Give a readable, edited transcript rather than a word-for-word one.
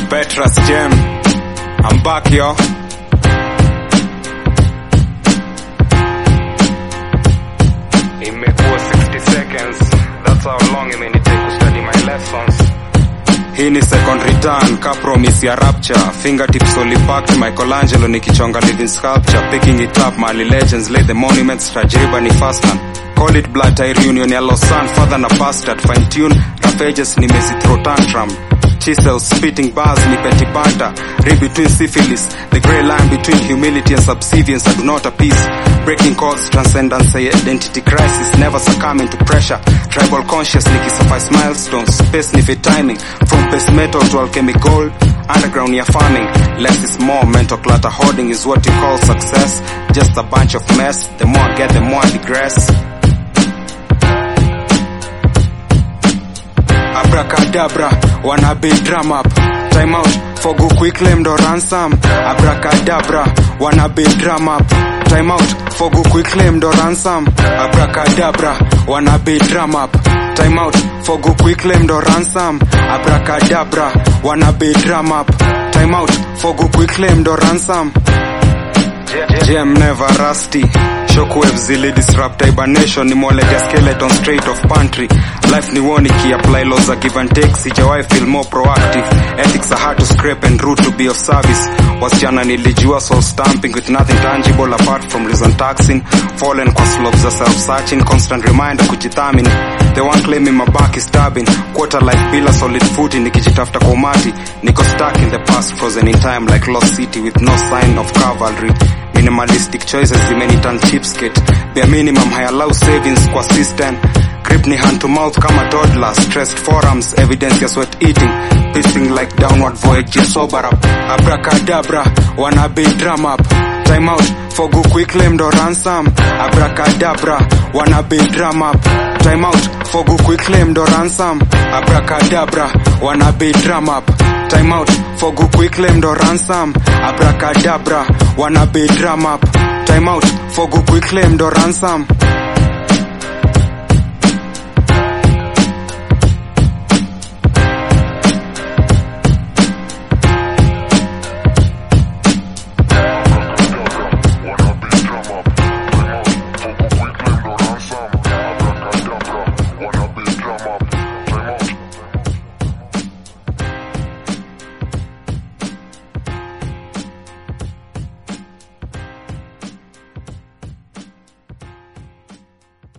Petrus Gem, I'm back, yo. Imekuwa 60 seconds, that's how long imenitake to study my lessons. Hii ni second return, ka promise ya rapture. Fingertips only packed, Michelangelo nikichonga living sculpture. Picking it up, Mali legends lay the monuments, tajriba ni fast hand. Call it blood tie reunion ya Los San, father na bastard. Fine tune, rough edges ni mezi throw tantrum. Chisel spitting bars ni petty banter. Read between syphilis, the grey line between humility and subservience I do not appease. Breaking codes, transcendence, identity crisis, never succumbing to pressure. Tribal conscious, niki suffice milestones, space ni fit timing. From base metal to alchemic gold, underground ya farming. Less is more, mental clutter hoarding is what you call success. Just a bunch of mess, the more I get, the more I digress. Abracadabra, wanna be drum up. Time out, for go quick claim the ransom. Abracadabra, wanna be drum up. Time out, for go quick claim the ransom. Abracadabra, wanna be drum up. Time out, for go quick claim the ransom. Abracadabra, wanna be drum up. Time out, for go quick claim the ransom. Gem never rusty. Shockwaves zili disrupt hibernation. Ni mwalete skeleton straight off pantry. Life ni woni ki apply laws of give and take. Sijawai feel more proactive. Ethics are hard to scrape and rude to be of service. Wasichana nilijua soul stamping with nothing tangible apart from reason taxing. Fallen kwa slopes za self-searching. Constant reminder kujithamini. The one claiming my back is stabbing. Quarter life bila solid footing. Nikijitafuta kwa umati. Niko stuck in the past, frozen in time like lost city with no sign of cavalry. Minimalistic choices zimenitun cheapskate. Bare minimum high allow savings kwa system. Grip ni hand to mouth kama toddler. Stressed forearms, evidence ya sweat eating. Pissing like downward voyage, sober up. Abracadabra, wanna be drum up. Time out, for go quick claim the ransom. Abracadabra, wanna be drum up. Time out, for go quick claim the ransom. Abracadabra, wanna be drum up. Time out, for go quick claim the ransom. Abracadabra, wanna be drum up. Time out, for go quick claim the ransom.